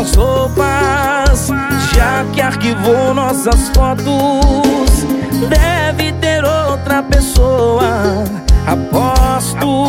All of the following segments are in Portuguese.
minhas roupas, já que arquivou nossas fotos. Deve ter outra pessoa, aposto.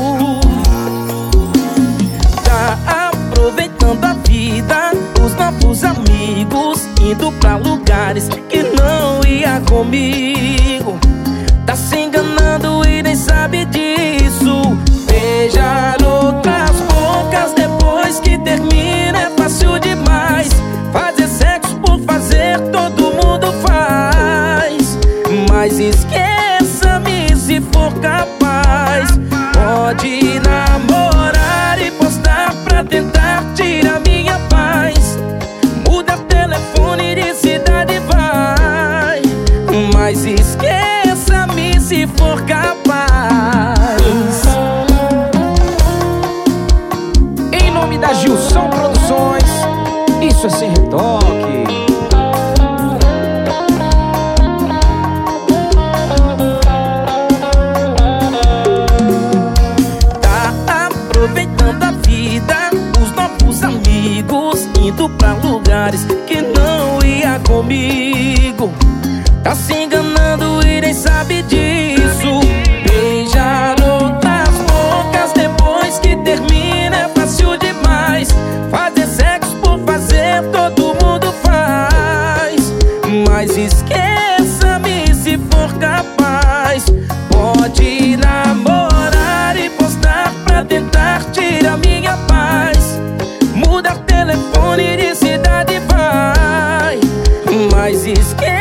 Tá aproveitando a vida, os novos amigos, indo pra lugares que não ia comigo. Tá se enganando e nem sabe disso. Beijar outras bocas depois que termina é fácil demais. Fazer sexo por fazer todo mundo faz. Mas esqueça-me se for capaz. Pode namorar e postar pra tentar tirar minha paz. Muda telefone de cidade, vai. Mas esqueça-me se for capaz. Em nome da Gilson Produções, isso é sem retoque. Tá aproveitando a vida, os novos amigos, indo pra lugares que não ia comigo. Tá se enganando e nem sabe disso. Beijar outras bocas depois que termina é fácil demais. Fazer sexo por fazer todo mundo faz. Mas esqueça-me se for capaz. Pode namorar e postar pra tentar tirar minha paz. Mudar telefone de cidade, vai. Mas esqueça